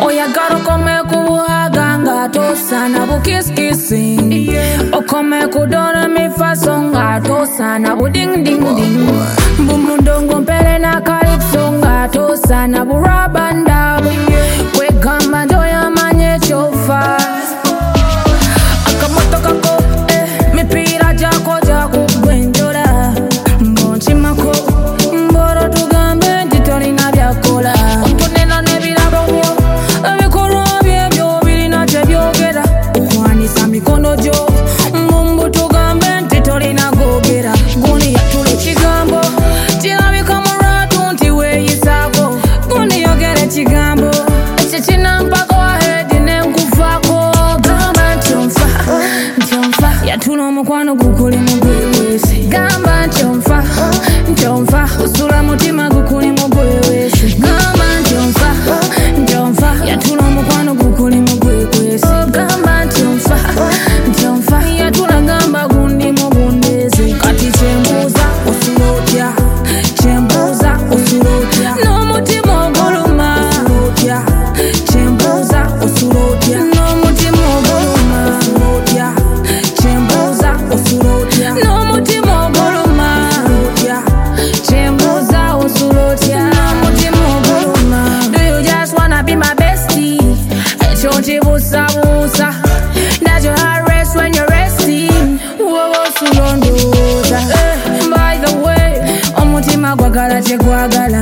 Oyagala okome kubuhaga nga tosaana bukisikisi. Okome kudora mifaso nga tosaana budingdingding. Mbumundongo mpele na kalipso nga tosaana burabanda. Kwegamba njoyamanye chofa. Akamotoka ko mipiira jako jakugwenjola. Mbonchimako mboro tugambe nti tolina byakola. Omponena n'ebirabo byo ebikolwa byebyo birina tebyogera. Okwanisa mikono gyo mbumbu tugambe nti tolina googera. Gundi yatula ekigambo kirabika mu lwatu nti weeyisaako. Gundi yogera ekigambo ekyo kinampako ahedi nenkufaako. Gamba nti onfa yatula omukwano gukuli mu gwewesi. Gamba nti onfa usula mutima gukuli mu gwewesi. Gamba nti onfa yatula omukwano gukuli mu gwewesi. Gamba nti onfa yatula gamba gundi mu bundezi. Kati kyembuuza osula otya? Kyembuuza osula otya? N'omutima oguluma osula otya? Kyembuuza osula otya? N'omutima oguluma osula otya? Kyembuuza osula otya? N'omutima oguluma osula otya? Kyembuuza osula otya? N'omutima oguluma. Do you just wanna be my bestie? Ekyo nkibuusabuusa. Does your heart rest when you're resting? Wowe osula ondowooza. By the way, omutima gwagala kyegwagala.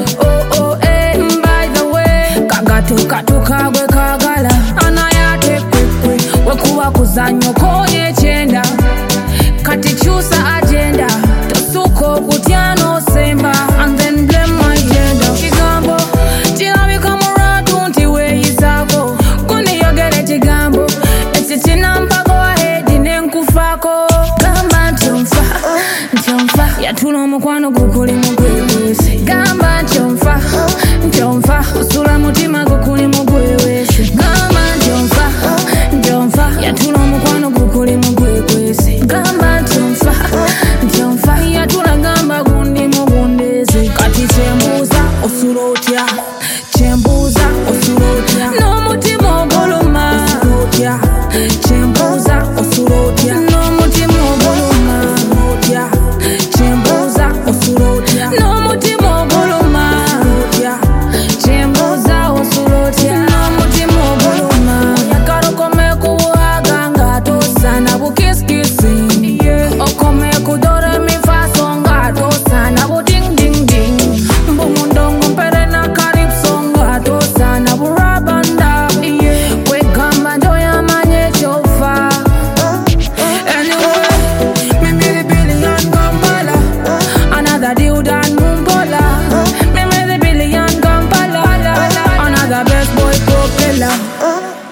By the way, kagatuka gwe kagala. Anayate kwekwe wekuba kuzanyo koye ekyenda. Kati kyusa agenda tosuka okutya n'osemba and then blame my gender. Kigambo kirabika mu lwatu nti weeyisaako. Gundi yogera ekigambo ekyo kinampako ahedi nenkufaako. Gamba nti onfa yatula omukwano gukuli mu gwewesi. Gamba nti onfa usula mutima gukuli mu gwewesi. Gamba nti onfa yatula omukwano gukuli mu gwewesi. Gamba nti onfa yatula gamba gundi mu bundezi. Kati kyembuuza osula otya? Kyembuuza osula otya? N'omutima oguluma osula otya? Kyembuuza osula otya? N'omutima oguluma osula otya? Kyembuuza osula otya? N'omutima oguluma osula otya? Kyembuuza osula otya? N'omutima oguluma. Oyagala okome kubuhaga nga tosaana bukisikisi. Okome kudora mifaso nga tosaana budingdingding. Mbumundongo mpele na kalipso nga tosaana burabanda. Kwegamba njoyamanye chofa. Anyway, mimi the billion Kampala. Another deal done Mumbola. Mimi the billion Kampala. Another best boy propeller.